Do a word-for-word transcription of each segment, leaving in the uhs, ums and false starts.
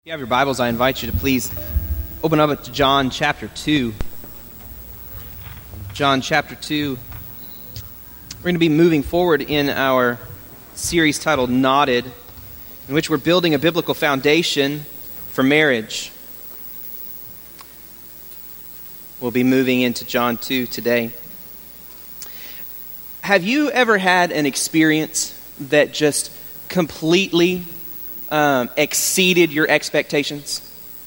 If you have your Bibles, I invite you to please open up to John chapter two. John chapter two. We're going to be moving forward in our series titled Knotted, in which we're building a biblical foundation for marriage. We'll be moving into John two today. Have you ever had an experience that just completely Um, exceeded your expectations?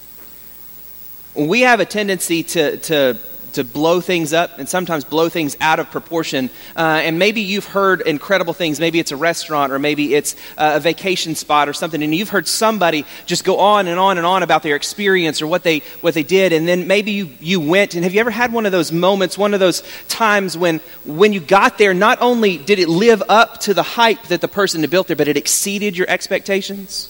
We have a tendency to, to, to blow things up and sometimes blow things out of proportion. Uh, and maybe you've heard incredible things. Maybe it's a restaurant or maybe it's a vacation spot or something. And you've heard somebody just go on and on and on about their experience or what they what they did. And then maybe you, you went. And have you ever had one of those moments, one of those times when, when you got there, not only did it live up to the hype that the person had built there, but it exceeded your expectations?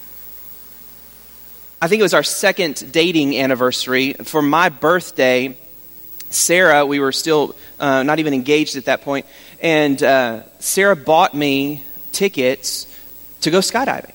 I think it was our second dating anniversary. For my birthday, Sarah, we were still uh, not even engaged at that point, and uh, Sarah bought me tickets to go skydiving.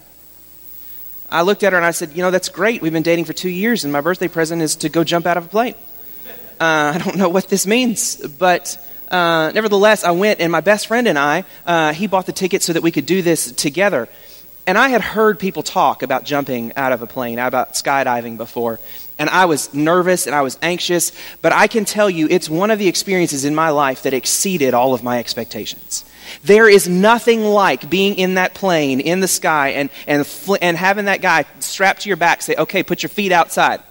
I looked at her and I said, you know, that's great. We've been dating for two years, and my birthday present is to go jump out of a plane. Uh, I don't know what this means, but uh, nevertheless, I went, and my best friend and I, uh, he bought the tickets so that we could do this together. And I had heard people talk about jumping out of a plane, about skydiving before. And I was nervous and I was anxious. But I can tell you, it's one of the experiences in my life that exceeded all of my expectations. There is nothing like being in that plane, in the sky, and, and, fl- and having that guy strapped to your back say, okay, put your feet outside.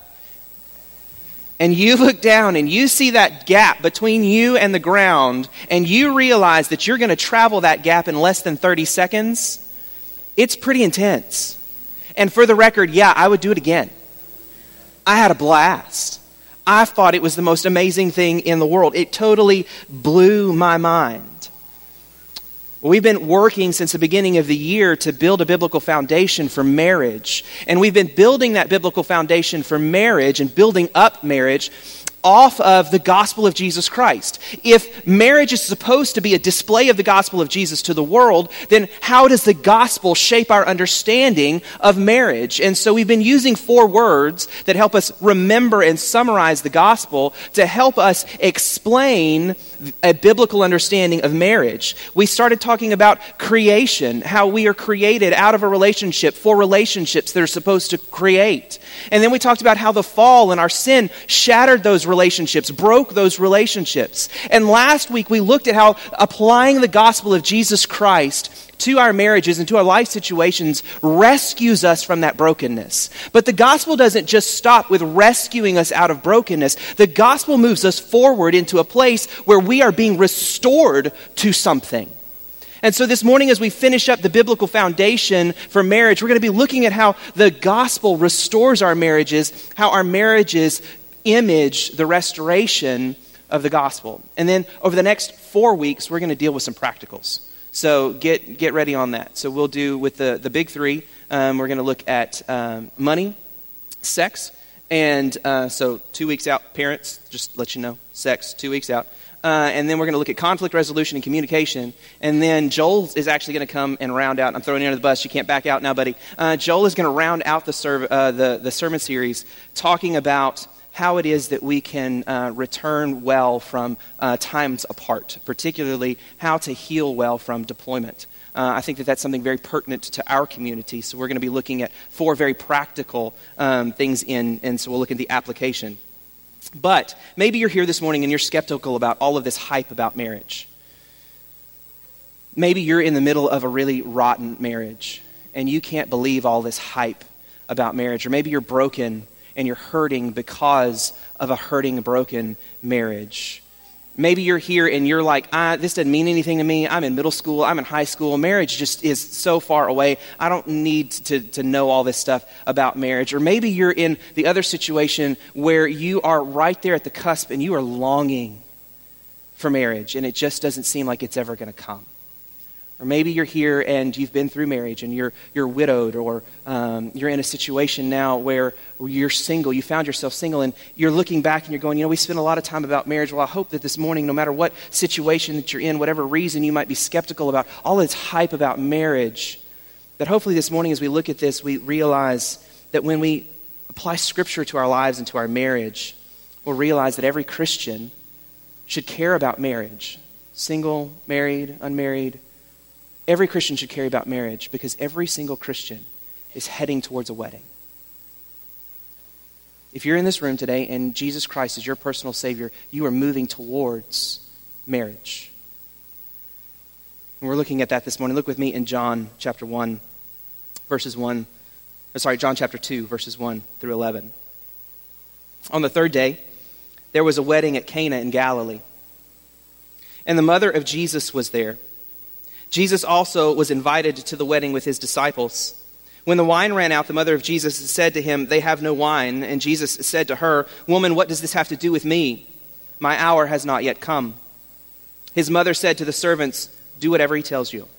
And you look down and you see that gap between you and the ground, and you realize that you're going to travel that gap in less than thirty seconds. It's pretty intense. And for the record, yeah, I would do it again. I had a blast. I thought it was the most amazing thing in the world. It totally blew my mind. We've been working since the beginning of the year to build a biblical foundation for marriage. And we've been building that biblical foundation for marriage and building up marriage off of the gospel of Jesus Christ. If marriage is supposed to be a display of the gospel of Jesus to the world, then how does the gospel shape our understanding of marriage? And so we've been using four words that help us remember and summarize the gospel to help us explain a biblical understanding of marriage. We started talking about creation, how we are created out of a relationship for relationships that are supposed to create. And then we talked about how the fall and our sin shattered those relationships, broke those relationships. And last week we looked at how applying the gospel of Jesus Christ to our marriages and to our life situations rescues us from that brokenness. But the gospel doesn't just stop with rescuing us out of brokenness. The gospel moves us forward into a place where we are being restored to something. And so this morning, as we finish up the biblical foundation for marriage, we're going to be looking at how the gospel restores our marriages, how our marriages image the restoration of the gospel. And then over the next four weeks, we're going to deal with some practicals. So get get ready on that. So we'll do with the, the big three, um, we're going to look at um, money, sex, and uh, so two weeks out, parents, just let you know, sex, two weeks out. Uh, and then we're going to look at conflict resolution and communication. And then Joel is actually going to come and round out. I'm throwing you under the bus. You can't back out now, buddy. Uh, Joel is going to round out the, serv- uh, the the sermon series talking about how it is that we can uh, return well from uh, times apart, particularly how to heal well from deployment. Uh, I think that that's something very pertinent to our community. So we're going to be looking at four very practical um, things in, and so we'll look at the application. But maybe you're here this morning and you're skeptical about all of this hype about marriage. Maybe you're in the middle of a really rotten marriage and you can't believe all this hype about marriage. Or maybe you're broken and you're hurting because of a hurting, broken marriage. Maybe you're here and you're like, ah, this doesn't mean anything to me. I'm in middle school. I'm in high school. Marriage just is so far away. I don't need to, to know all this stuff about marriage. Or maybe you're in the other situation where you are right there at the cusp and you are longing for marriage and it just doesn't seem like it's ever going to come. Or maybe you're here and you've been through marriage and you're you're widowed, or um, you're in a situation now where you're single. You found yourself single and you're looking back and you're going, you know, we spend a lot of time about marriage. Well, I hope that this morning, no matter what situation that you're in, whatever reason you might be skeptical about, all this hype about marriage, that hopefully this morning as we look at this, we realize that when we apply Scripture to our lives and to our marriage, we'll realize that every Christian should care about marriage. Single, married, unmarried. Every Christian should care about marriage because every single Christian is heading towards a wedding. If you're in this room today and Jesus Christ is your personal Savior, you are moving towards marriage. And we're looking at that this morning. Look with me in John chapter one, verses one, or sorry, John chapter two, verses one through eleven. On the third day, there was a wedding at Cana in Galilee, and the mother of Jesus was there. Jesus also was invited to the wedding with his disciples. When the wine ran out, the mother of Jesus said to him, "They have no wine." And Jesus said to her, "Woman, what does this have to do with me? My hour has not yet come." His mother said to the servants, "Do whatever he tells you."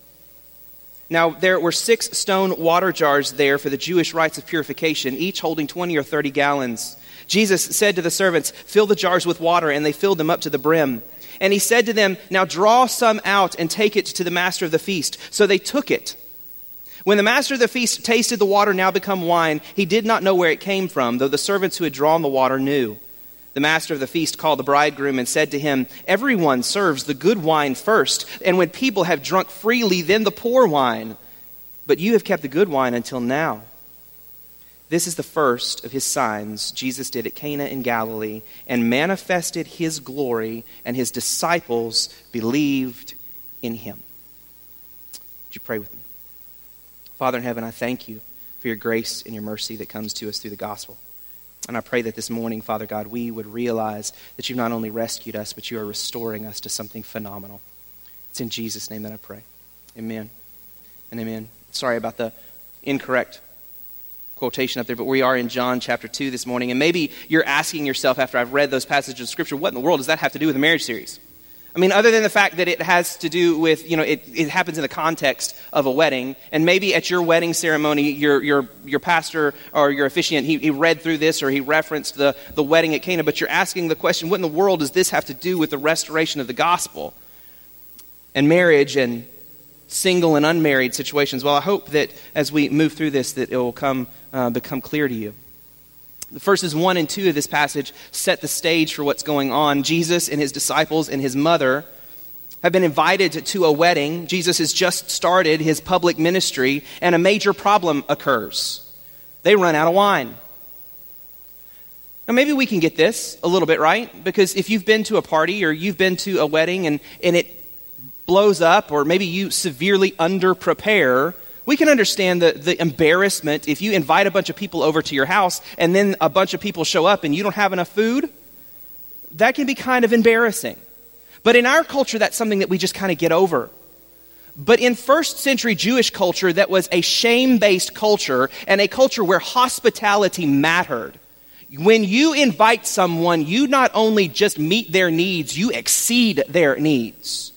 Now there were six stone water jars there for the Jewish rites of purification, each holding twenty or thirty gallons. Jesus said to the servants, "Fill the jars with water," and they filled them up to the brim. And he said to them, "Now draw some out and take it to the master of the feast." So they took it. When the master of the feast tasted the water now become wine, he did not know where it came from, though the servants who had drawn the water knew. The master of the feast called the bridegroom and said to him, "Everyone serves the good wine first, and when people have drunk freely, then the poor wine. But you have kept the good wine until now." This is the first of his signs Jesus did at Cana in Galilee and manifested his glory, and his disciples believed in him. Would you pray with me? Father in heaven, I thank you for your grace and your mercy that comes to us through the gospel. And I pray that this morning, Father God, we would realize that you've not only rescued us, but you are restoring us to something phenomenal. It's in Jesus' name that I pray. Amen and amen. Sorry about the incorrect quotation up there, but we are in John chapter two this morning. And maybe you're asking yourself after I've read those passages of Scripture, what in the world does that have to do with the marriage series? I mean, other than the fact that it has to do with, you know, it, it happens in the context of a wedding, and maybe at your wedding ceremony, your your your pastor or your officiant, he, he read through this or he referenced the, the wedding at Cana, but you're asking the question, what in the world does this have to do with the restoration of the gospel and marriage and single and unmarried situations? Well, I hope that as we move through this, that it will come uh, become clear to you. The verses one and two of this passage set the stage for what's going on. Jesus and his disciples and his mother have been invited to a wedding. Jesus has just started his public ministry, and a major problem occurs. They run out of wine. Now, maybe we can get this a little bit right, because if you've been to a party or you've been to a wedding and, and it blows up, or maybe you severely under-prepare, we can understand the, the embarrassment if you invite a bunch of people over to your house and then a bunch of people show up and you don't have enough food. That can be kind of embarrassing. But in our culture, that's something that we just kind of get over. But in first century Jewish culture, that was a shame-based culture and a culture where hospitality mattered. When you invite someone, you not only just meet their needs, you exceed their needs.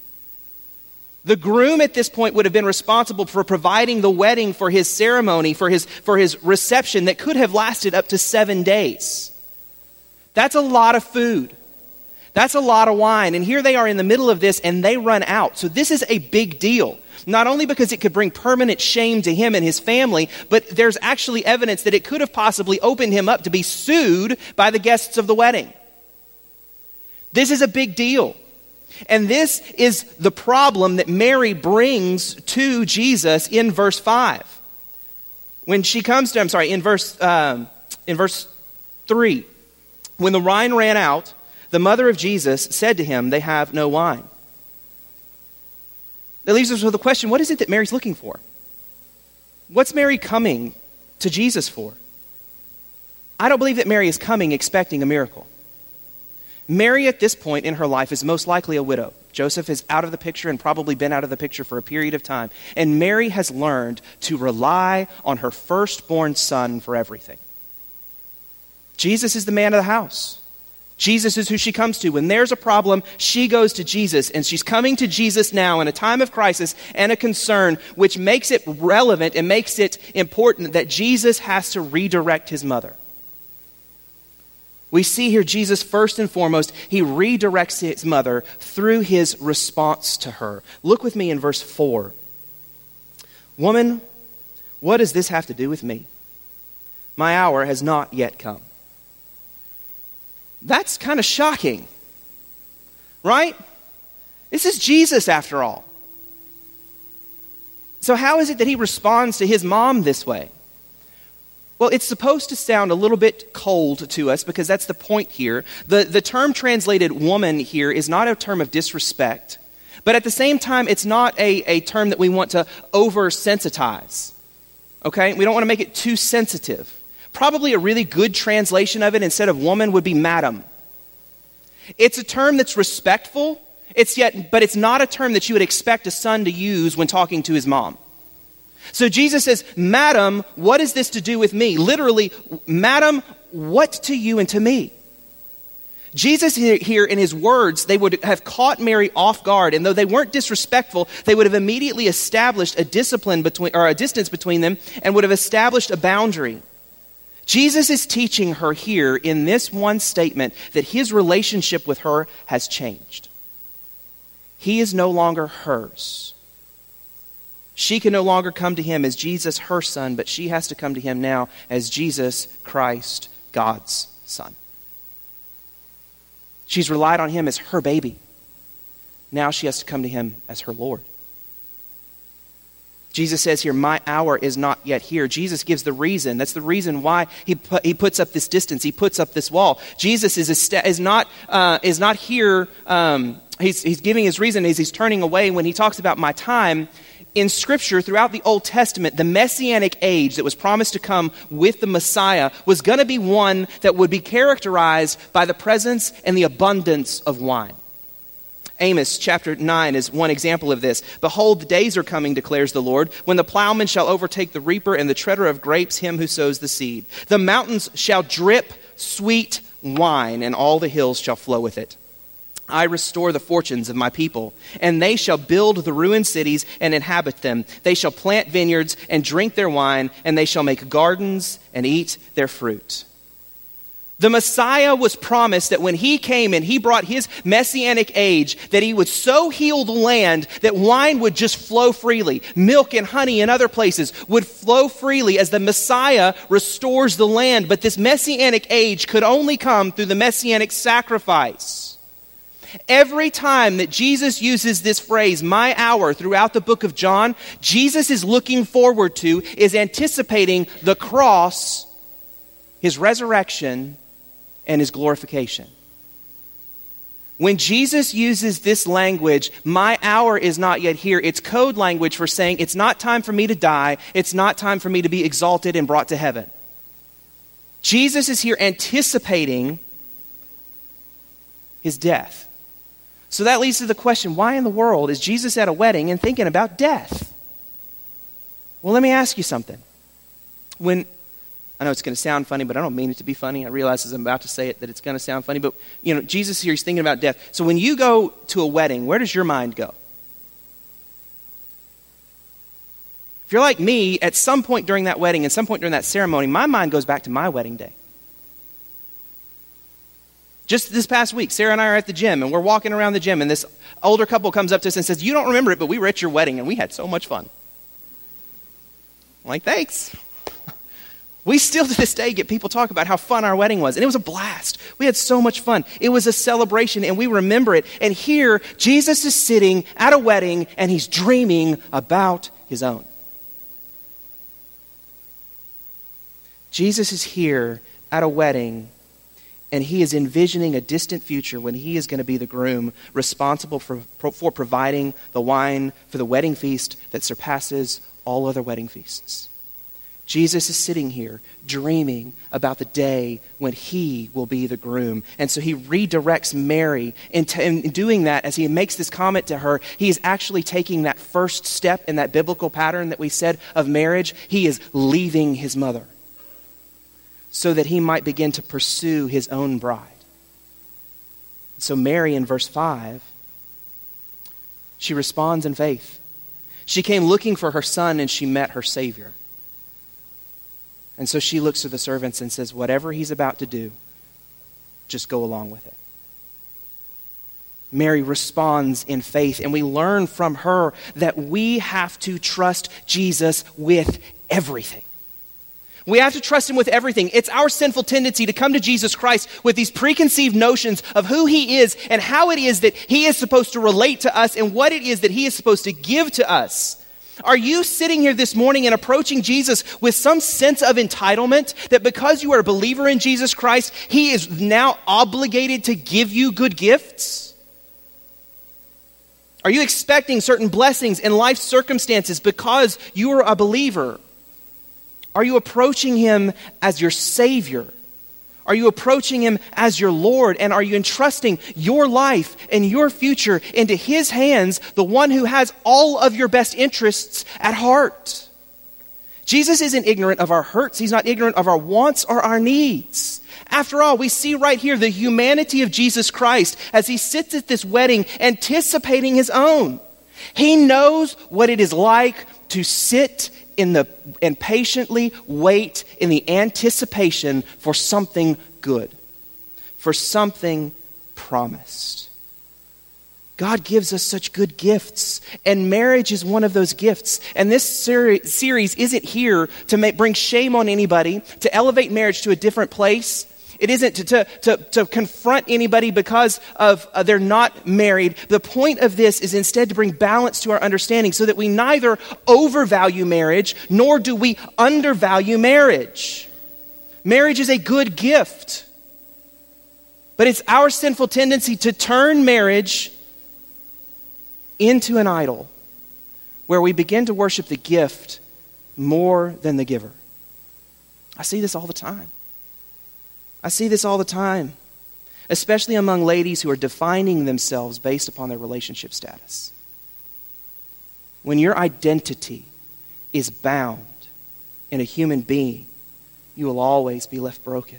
The groom at this point would have been responsible for providing the wedding for his ceremony, for his, for his reception that could have lasted up to seven days. That's a lot of food. That's a lot of wine. And here they are in the middle of this and they run out. So this is a big deal. Not only because it could bring permanent shame to him and his family, but there's actually evidence that it could have possibly opened him up to be sued by the guests of the wedding. This is a big deal. And this is the problem that Mary brings to Jesus in verse five. When she comes to, I'm sorry, in verse um, in verse three. When the wine ran out, the mother of Jesus said to him, "They have no wine." That leaves us with the question, what is it that Mary's looking for? What's Mary coming to Jesus for? I don't believe that Mary is coming expecting a miracle. Mary at this point in her life is most likely a widow. Joseph is out of the picture and probably been out of the picture for a period of time. And Mary has learned to rely on her firstborn son for everything. Jesus is the man of the house. Jesus is who she comes to. When there's a problem, she goes to Jesus. And she's coming to Jesus now in a time of crisis and a concern, which makes it relevant and makes it important that Jesus has to redirect his mother. We see here Jesus, first and foremost, he redirects his mother through his response to her. Look with me in verse four. "Woman, what does this have to do with me? My hour has not yet come. That's kind of shocking, right? This is Jesus after all. So how is it that he responds to his mom this way? Well, it's supposed to sound a little bit cold to us because that's the point here. The, the term translated woman here is not a term of disrespect, but at the same time, it's not a, a term that we want to over-sensitize. Okay? We don't want to make it too sensitive. Probably a really good translation of it instead of woman would be madam. It's a term that's respectful, it's yet, but it's not a term that you would expect a son to use when talking to his mom. So Jesus says, Madam, what is this to do with me? Literally, Madam, what to you and to me? Jesus here in his words, they would have caught Mary off guard, and though they weren't disrespectful, they would have immediately established a discipline between, or a distance between them, and would have established a boundary. Jesus is teaching her here in this one statement that his relationship with her has changed. He is no longer hers. She can no longer come to him as Jesus, her son, but she has to come to him now as Jesus Christ, God's son. She's relied on him as her baby. Now she has to come to him as her Lord. Jesus says here, my hour is not yet here. Jesus gives the reason. That's the reason why he put, he puts up this distance. He puts up this wall. Jesus is a, is not uh, is not here. Um, he's he's giving his reason as he's turning away when he talks about my time. In Scripture, throughout the Old Testament, the Messianic age that was promised to come with the Messiah was going to be one that would be characterized by the presence and the abundance of wine. Amos chapter nine is one example of this. Behold, the days are coming, declares the Lord, when the plowman shall overtake the reaper and the treader of grapes him who sows the seed. The mountains shall drip sweet wine, and all the hills shall flow with it. I restore the fortunes of my people, and they shall build the ruined cities and inhabit them. They shall plant vineyards and drink their wine, and they shall make gardens and eat their fruit. The Messiah was promised that when he came and he brought his messianic age, that he would so heal the land that wine would just flow freely. Milk and honey in other places would flow freely as the Messiah restores the land. But this messianic age could only come through the messianic sacrifice. Every time that Jesus uses this phrase, my hour, throughout the book of John, Jesus is looking forward to, is anticipating the cross, his resurrection, and his glorification. When Jesus uses this language, my hour is not yet here, it's code language for saying it's not time for me to die, it's not time for me to be exalted and brought to heaven. Jesus is here anticipating his death. So that leads to the question, why in the world is Jesus at a wedding and thinking about death? Well, let me ask you something. When, I know it's going to sound funny, but I don't mean it to be funny. I realize as I'm about to say it that it's going to sound funny, but you know, Jesus here is thinking about death. So when you go to a wedding, where does your mind go? If you're like me, at some point during that wedding, at some point during that ceremony, my mind goes back to my wedding day. Just this past week, Sarah and I are at the gym, and we're walking around the gym, and this older couple comes up to us and says, you don't remember it, but we were at your wedding, and we had so much fun. I'm like, thanks. We still to this day get people talk about how fun our wedding was, and it was a blast. We had so much fun. It was a celebration, and we remember it. And here, Jesus is sitting at a wedding, and he's dreaming about his own. Jesus is here at a wedding, and he is envisioning a distant future when he is going to be the groom responsible for, for providing the wine for the wedding feast that surpasses all other wedding feasts. Jesus is sitting here dreaming about the day when he will be the groom. And so he redirects Mary. And in doing that, as he makes this comment to her, he is actually taking that first step in that biblical pattern that we said of marriage. He is leaving his mother, so that he might begin to pursue his own bride. So Mary, in verse five, she responds in faith. She came looking for her son, and she met her Savior. And so she looks to the servants and says, whatever he's about to do, just go along with it. Mary responds in faith, and we learn from her that we have to trust Jesus with everything. We have to trust him with everything. It's our sinful tendency to come to Jesus Christ with these preconceived notions of who he is and how it is that he is supposed to relate to us and what it is that he is supposed to give to us. Are you sitting here this morning and approaching Jesus with some sense of entitlement that because you are a believer in Jesus Christ, he is now obligated to give you good gifts? Are you expecting certain blessings in life circumstances because you are a believer? Are you approaching him as your Savior? Are you approaching him as your Lord? And are you entrusting your life and your future into his hands, the one who has all of your best interests at heart? Jesus isn't ignorant of our hurts. He's not ignorant of our wants or our needs. After all, we see right here the humanity of Jesus Christ as he sits at this wedding anticipating his own. He knows what it is like to sit in the and patiently wait in the anticipation for something good, for something promised. God gives us such good gifts, and marriage is one of those gifts. And this ser- series isn't here to make, bring shame on anybody, to elevate marriage to a different place. It isn't to, to, to, to confront anybody because of uh, they're not married. The point of this is instead to bring balance to our understanding so that we neither overvalue marriage nor do we undervalue marriage. Marriage is a good gift, but it's our sinful tendency to turn marriage into an idol where we begin to worship the gift more than the giver. I see this all the time. I see this all the time, especially among ladies who are defining themselves based upon their relationship status. When your identity is bound in a human being, you will always be left broken.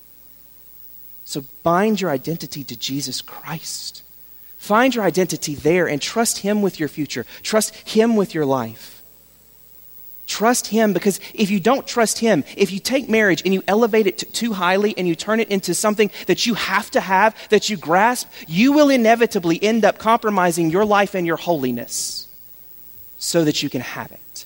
So bind your identity to Jesus Christ. Find your identity there and trust him with your future. Trust him with your life. Trust him, because if you don't trust him, if you take marriage and you elevate it t- too highly and you turn it into something that you have to have, that you grasp, you will inevitably end up compromising your life and your holiness so that you can have it.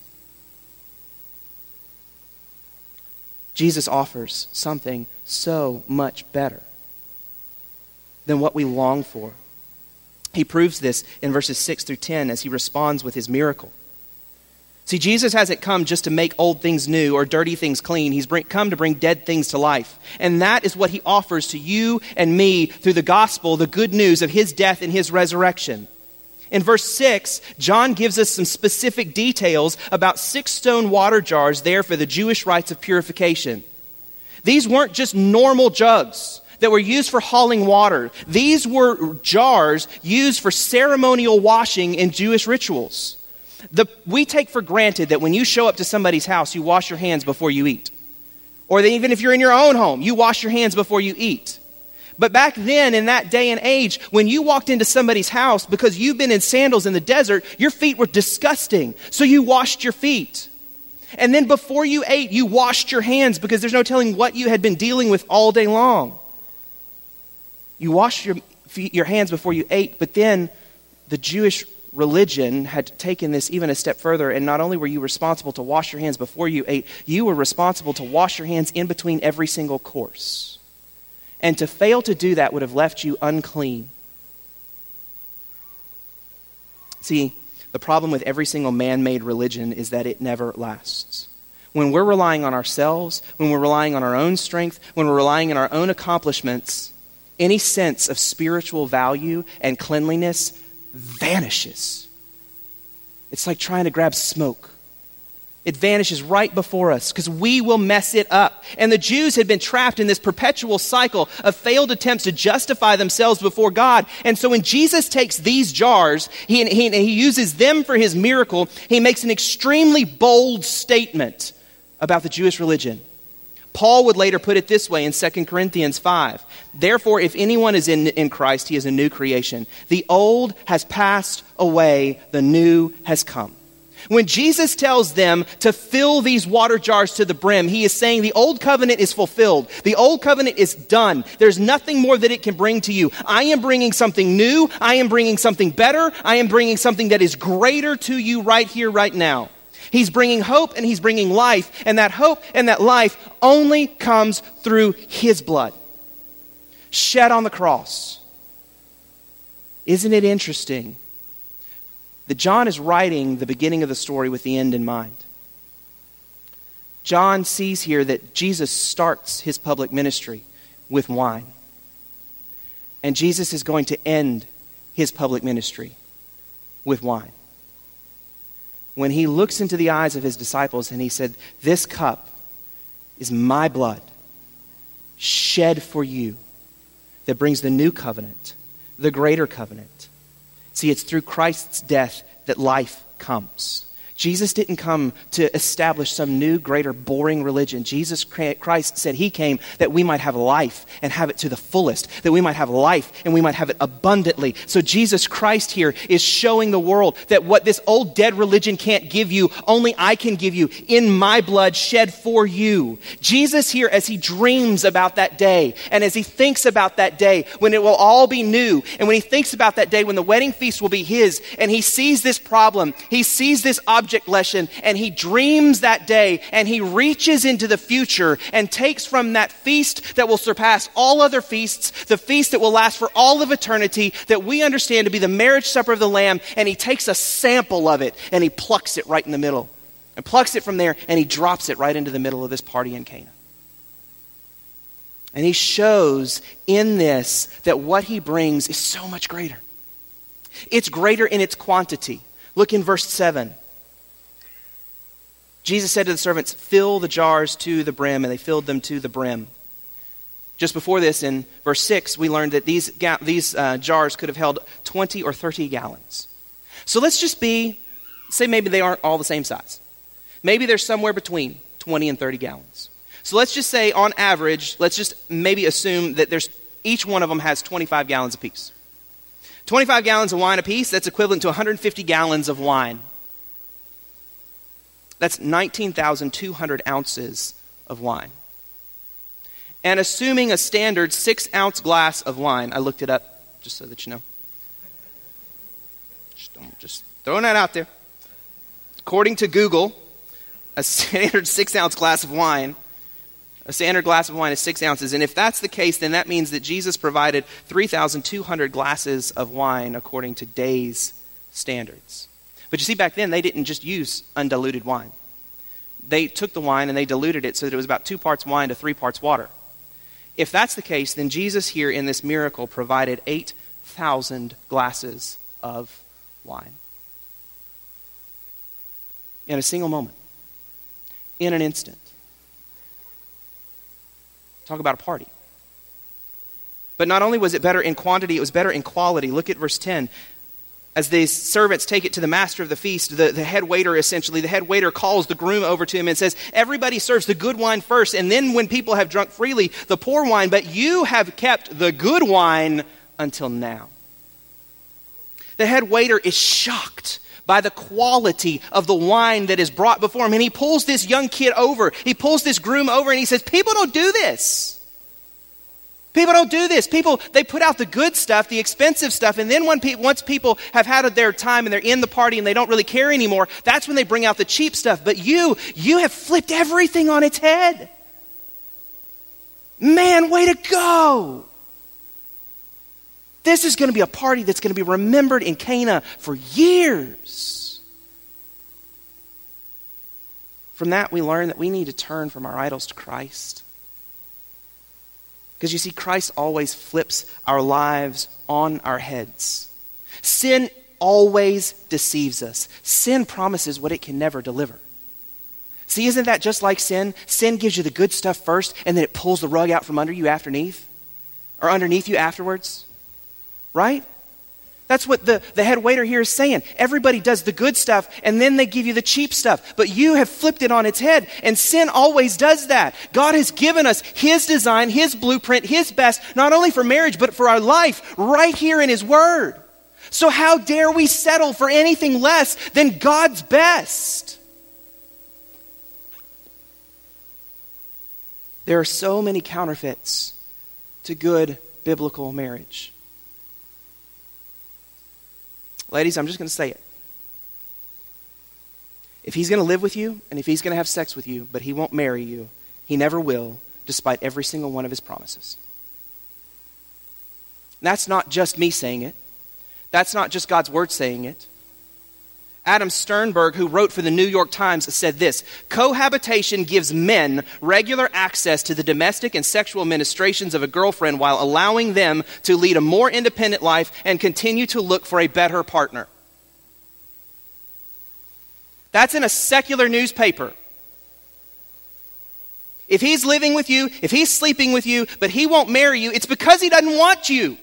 Jesus offers something so much better than what we long for. He proves this in verses six through ten as he responds with his miracle. See, Jesus hasn't come just to make old things new or dirty things clean. He's bring, come to bring dead things to life. And that is what he offers to you and me through the gospel, the good news of his death and his resurrection. In verse six, John gives us some specific details about six stone water jars there for the Jewish rites of purification. These weren't just normal jugs that were used for hauling water. These were jars used for ceremonial washing in Jewish rituals. The, we take for granted that when you show up to somebody's house, you wash your hands before you eat. Or that even if you're in your own home, you wash your hands before you eat. But back then, in that day and age, when you walked into somebody's house, because you've been in sandals in the desert, your feet were disgusting. So you washed your feet. And then before you ate, you washed your hands because there's no telling what you had been dealing with all day long. You washed your feet, your hands before you ate, but then the Jewish religion had taken this even a step further, and not only were you responsible to wash your hands before you ate, you were responsible to wash your hands in between every single course. And to fail to do that would have left you unclean. See, the problem with every single man-made religion is that it never lasts. When we're relying on ourselves, when we're relying on our own strength, when we're relying on our own accomplishments, any sense of spiritual value and cleanliness vanishes. It's like trying to grab smoke. It vanishes right before us because we will mess it up. And the Jews had been trapped in this perpetual cycle of failed attempts to justify themselves before God. And so when Jesus takes these jars, he, he, he uses them for his miracle, he makes an extremely bold statement about the Jewish religion. Paul would later put it this way in Second Corinthians five. Therefore, if anyone is in, in Christ, he is a new creation. The old has passed away, the new has come. When Jesus tells them to fill these water jars to the brim, he is saying the old covenant is fulfilled. The old covenant is done. There's nothing more that it can bring to you. I am bringing something new. I am bringing something better. I am bringing something that is greater to you right here, right now. He's bringing hope and he's bringing life. And that hope and that life only comes through his blood shed on the cross. Isn't it interesting that John is writing the beginning of the story with the end in mind? John sees here that Jesus starts his public ministry with wine. And Jesus is going to end his public ministry with wine. When he looks into the eyes of his disciples and he said, "This cup is my blood shed for you that brings the new covenant, the greater covenant." See, it's through Christ's death that life comes. Jesus didn't come to establish some new, greater, boring religion. Jesus Christ said he came that we might have life and have it to the fullest, that we might have life and we might have it abundantly. So Jesus Christ here is showing the world that what this old dead religion can't give you, only I can give you in my blood shed for you. Jesus here, as he dreams about that day and as he thinks about that day when it will all be new, and when he thinks about that day when the wedding feast will be his, and he sees this problem, he sees this object lesson, and he dreams that day, and he reaches into the future and takes from that feast that will surpass all other feasts, the feast that will last for all of eternity, that we understand to be the marriage supper of the Lamb, and he takes a sample of it and he plucks it right in the middle, and plucks it from there and he drops it right into the middle of this party in Cana. And he shows in this that what he brings is so much greater. It's greater in its quantity. Look in verse seven. Jesus said to the servants, "Fill the jars to the brim," and they filled them to the brim. Just before this, in verse six, we learned that these, ga- these uh, jars could have held twenty or thirty gallons. So let's just be, say maybe they aren't all the same size. Maybe they're somewhere between twenty and thirty gallons. So let's just say on average, let's just maybe assume that there's each one of them has twenty-five gallons apiece. twenty-five gallons of wine apiece, that's equivalent to one hundred fifty gallons of wine. That's nineteen thousand two hundred ounces of wine. And assuming a standard six-ounce glass of wine, I looked it up just so that you know. Just, don't, just throwing that out there. According to Google, a standard six-ounce glass of wine, a standard glass of wine is six ounces. And if that's the case, then that means that Jesus provided three thousand two hundred glasses of wine according to today's standards. But you see, back then, they didn't just use undiluted wine. They took the wine and they diluted it so that it was about two parts wine to three parts water. If that's the case, then Jesus here in this miracle provided eight thousand glasses of wine. In a single moment. In an instant. Talk about a party. But not only was it better in quantity, it was better in quality. Look at verse ten. As the servants take it to the master of the feast, the, the head waiter essentially, the head waiter calls the groom over to him and says, "Everybody serves the good wine first, and then when people have drunk freely, the poor wine, but you have kept the good wine until now." The head waiter is shocked by the quality of the wine that is brought before him. And he pulls this young kid over. He pulls this groom over and he says, "People don't do this. People don't do this. People, they put out the good stuff, the expensive stuff, and then when pe- once people have had their time and they're in the party and they don't really care anymore, that's when they bring out the cheap stuff. But you, you have flipped everything on its head. Man, way to go. This is going to be a party that's going to be remembered in Cana for years." From that, we learn that we need to turn from our idols to Christ. Because you see, Christ always flips our lives on our heads. Sin always deceives us. Sin promises what it can never deliver. See, isn't that just like sin? Sin gives you the good stuff first, and then it pulls the rug out from under you underneath, or underneath you afterwards. Right? That's what the, the head waiter here is saying. Everybody does the good stuff, and then they give you the cheap stuff. But you have flipped it on its head, and sin always does that. God has given us His design, His blueprint, His best, not only for marriage, but for our life, right here in His Word. So how dare we settle for anything less than God's best? There are so many counterfeits to good biblical marriage. Ladies, I'm just going to say it. If he's going to live with you and if he's going to have sex with you, but he won't marry you, he never will, despite every single one of his promises. And that's not just me saying it. That's not just God's word saying it. Adam Sternberg, who wrote for the New York Times, said this: cohabitation gives men regular access to the domestic and sexual ministrations of a girlfriend while allowing them to lead a more independent life and continue to look for a better partner. That's in a secular newspaper. If he's living with you, if he's sleeping with you, but he won't marry you, it's because he doesn't want you.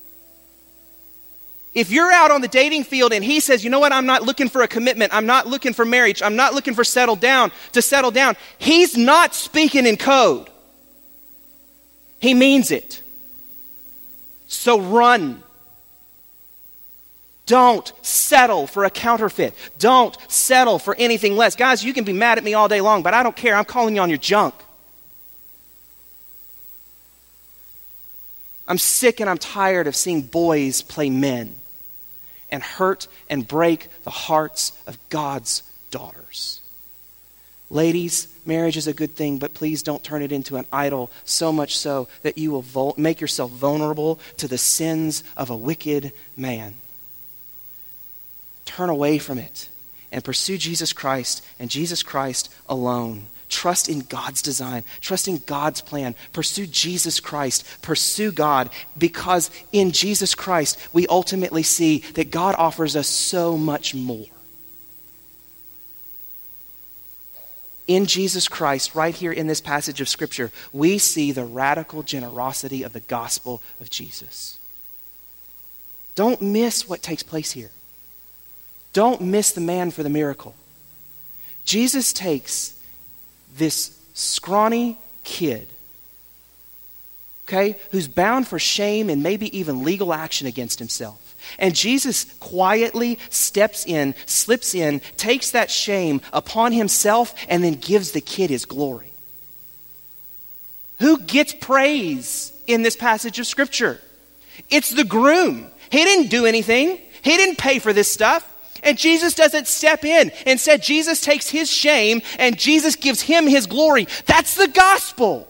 If you're out on the dating field and he says, you know what, I'm not looking for a commitment, I'm not looking for marriage, I'm not looking for settle down, to settle down, he's not speaking in code. He means it. So run. Don't settle for a counterfeit. Don't settle for anything less. Guys, you can be mad at me all day long, but I don't care. I'm calling you on your junk. I'm sick and I'm tired of seeing boys play men and hurt and break the hearts of God's daughters. Ladies, marriage is a good thing, but please don't turn it into an idol, so much so that you will vul- make yourself vulnerable to the sins of a wicked man. Turn away from it and pursue Jesus Christ and Jesus Christ alone. Trust in God's design. Trust in God's plan. Pursue Jesus Christ. Pursue God, because in Jesus Christ we ultimately see that God offers us so much more. In Jesus Christ, right here in this passage of Scripture, we see the radical generosity of the gospel of Jesus. Don't miss what takes place here. Don't miss the man for the miracle. Jesus takes this scrawny kid, okay, who's bound for shame and maybe even legal action against himself. And Jesus quietly steps in, slips in, takes that shame upon himself, and then gives the kid his glory. Who gets praise in this passage of Scripture? It's the groom. He didn't do anything. He didn't pay for this stuff. And Jesus doesn't step in. Instead, Jesus takes his shame and Jesus gives him his glory. That's the gospel.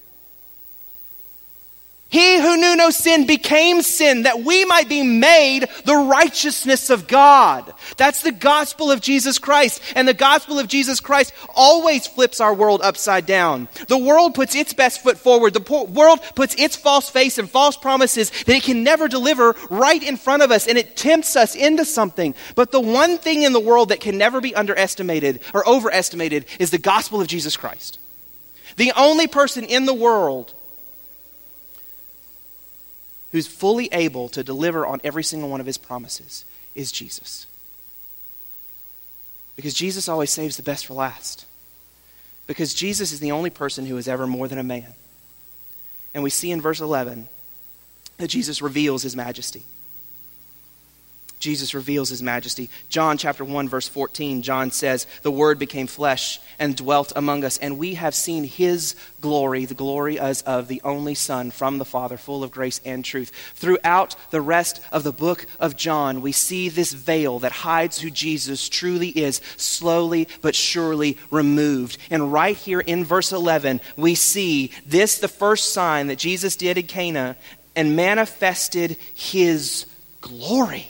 He who knew no sin became sin that we might be made the righteousness of God. That's the gospel of Jesus Christ. And the gospel of Jesus Christ always flips our world upside down. The world puts its best foot forward. The po- world puts its false face and false promises that it can never deliver right in front of us. And it tempts us into something. But the one thing in the world that can never be underestimated or overestimated is the gospel of Jesus Christ. The only person in the world who's fully able to deliver on every single one of his promises is Jesus. Because Jesus always saves the best for last. Because Jesus is the only person who is ever more than a man. And we see in verse eleven that Jesus reveals his majesty. Jesus reveals his majesty. John chapter one verse fourteen, John says, the Word became flesh and dwelt among us, and we have seen his glory, the glory as of the only Son from the Father, full of grace and truth. Throughout the rest of the book of John, we see this veil that hides who Jesus truly is, slowly but surely removed. And right here in verse eleven, we see this, the first sign that Jesus did in Cana, and manifested his glory.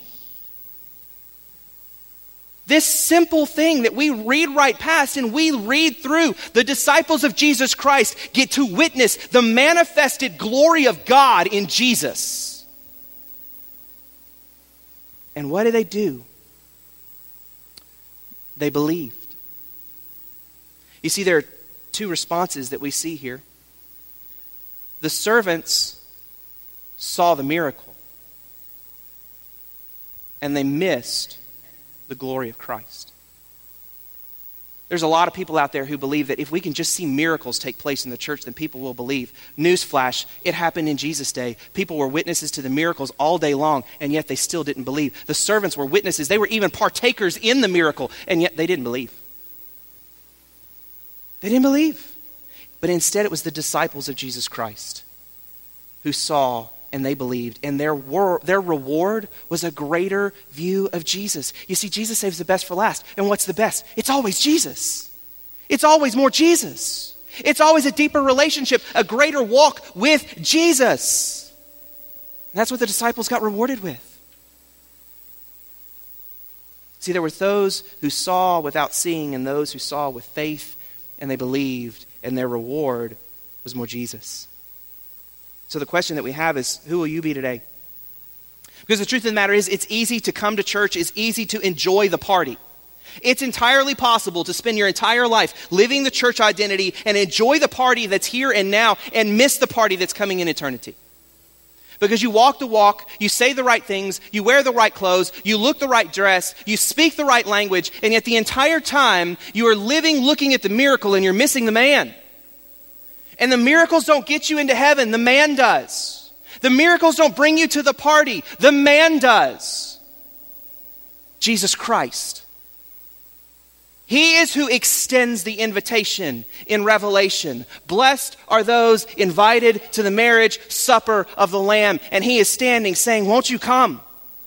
This simple thing that we read right past and we read through, the disciples of Jesus Christ get to witness the manifested glory of God in Jesus. And what did they do? They believed. You see, there are two responses that we see here. The servants saw the miracle, and they missed the glory of Christ. There's a lot of people out there who believe that if we can just see miracles take place in the church, then people will believe. Newsflash, it happened in Jesus' day. People were witnesses to the miracles all day long, and yet they still didn't believe. The servants were witnesses. They were even partakers in the miracle, and yet they didn't believe. They didn't believe. But instead it was the disciples of Jesus Christ who saw and they believed. And their wor- their reward was a greater view of Jesus. You see, Jesus saves the best for last. And what's the best? It's always Jesus. It's always more Jesus. It's always a deeper relationship, a greater walk with Jesus. And that's what the disciples got rewarded with. See, there were those who saw without seeing and those who saw with faith and they believed, and their reward was more Jesus. So the question that we have is, who will you be today? Because the truth of the matter is, it's easy to come to church, it's easy to enjoy the party. It's entirely possible to spend your entire life living the church identity and enjoy the party that's here and now and miss the party that's coming in eternity. Because you walk the walk, you say the right things, you wear the right clothes, you look the right dress, you speak the right language, and yet the entire time you are living looking at the miracle and you're missing the man. And the miracles don't get you into heaven, the man does. The miracles don't bring you to the party, the man does. Jesus Christ. He is who extends the invitation in Revelation. Blessed are those invited to the marriage supper of the Lamb. And he is standing saying, won't you come?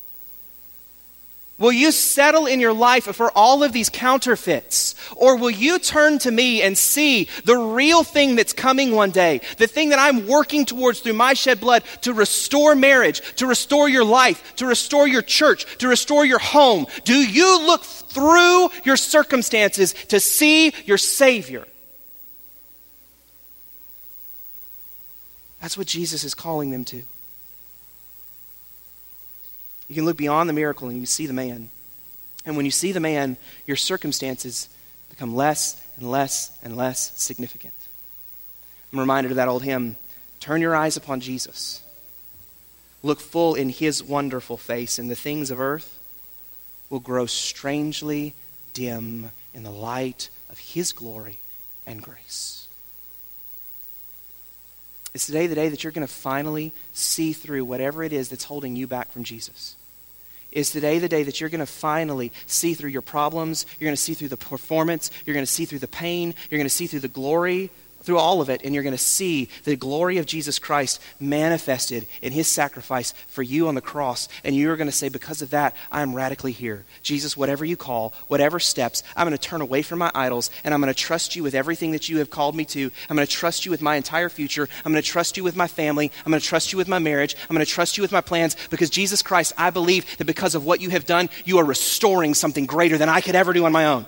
Will you settle in your life for all of these counterfeits? Or will you turn to me and see the real thing that's coming one day? The thing that I'm working towards through my shed blood to restore marriage, to restore your life, to restore your church, to restore your home. Do you look through your circumstances to see your Savior? That's what Jesus is calling them to. You can look beyond the miracle and you see the man. And when you see the man, your circumstances become less and less and less significant. I'm reminded of that old hymn, turn your eyes upon Jesus. Look full in his wonderful face, and the things of earth will grow strangely dim in the light of his glory and grace. Is today the day that you're going to finally see through whatever it is that's holding you back from Jesus? Is today the day that you're going to finally see through your problems, you're going to see through the performance, you're going to see through the pain, you're going to see through the glory, through all of it, and you're going to see the glory of Jesus Christ manifested in his sacrifice for you on the cross, and you're going to say, because of that, I'm radically here. Jesus, whatever you call, whatever steps, I'm going to turn away from my idols, and I'm going to trust you with everything that you have called me to. I'm going to trust you with my entire future. I'm going to trust you with my family. I'm going to trust you with my marriage. I'm going to trust you with my plans, because Jesus Christ, I believe that because of what you have done, you are restoring something greater than I could ever do on my own.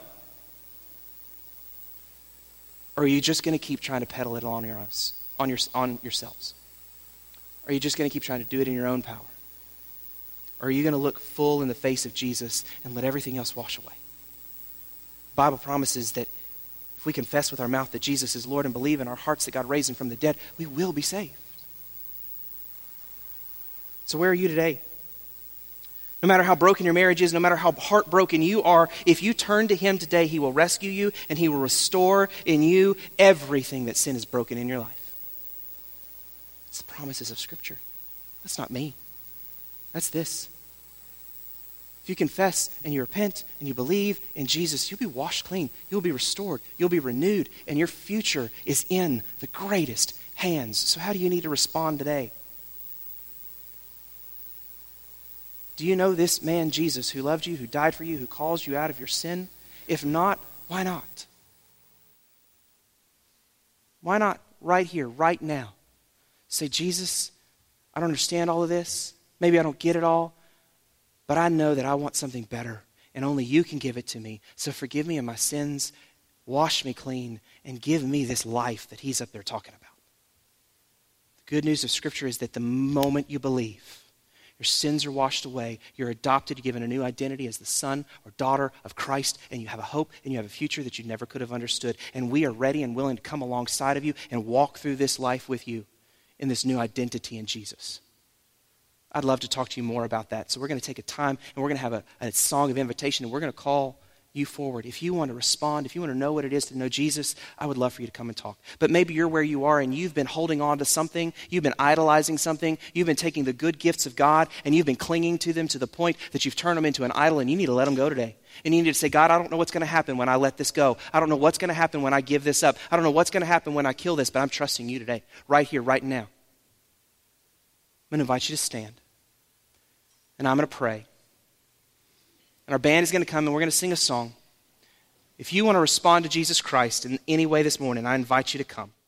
Or are you just going to keep trying to peddle it on, your, on, your, on yourselves? Are you just going to keep trying to do it in your own power? Or are you going to look full in the face of Jesus and let everything else wash away? The Bible promises that if we confess with our mouth that Jesus is Lord and believe in our hearts that God raised him from the dead, we will be saved. So where are you today? No matter how broken your marriage is, no matter how heartbroken you are, if you turn to him today, he will rescue you and he will restore in you everything that sin has broken in your life. It's the promises of Scripture. That's not me. That's this. If you confess and you repent and you believe in Jesus, you'll be washed clean. You'll be restored. You'll be renewed. And your future is in the greatest hands. So how do you need to respond today? Do you know this man, Jesus, who loved you, who died for you, who calls you out of your sin? If not, why not? Why not right here, right now? Say, Jesus, I don't understand all of this. Maybe I don't get it all. But I know that I want something better. And only you can give it to me. So forgive me of my sins. Wash me clean. And give me this life that he's up there talking about. The good news of Scripture is that the moment you believe, your sins are washed away. You're adopted, given a new identity as the son or daughter of Christ, and you have a hope and you have a future that you never could have understood. And we are ready and willing to come alongside of you and walk through this life with you in this new identity in Jesus. I'd love to talk to you more about that. So we're going to take a time and we're going to have a, a song of invitation, and we're going to call you forward. If you want to respond, if you want to know what it is to know Jesus, I would love for you to come and talk. But maybe you're where you are and you've been holding on to something, you've been idolizing something, you've been taking the good gifts of God and you've been clinging to them to the point that you've turned them into an idol, and you need to let them go today. And you need to say, God, I don't know what's going to happen when I let this go. I don't know what's going to happen when I give this up. I don't know what's going to happen when I kill this, but I'm trusting you today, right here, right now. I'm going to invite you to stand. And I'm going to pray. And our band is going to come and we're going to sing a song. If you want to respond to Jesus Christ in any way this morning, I invite you to come.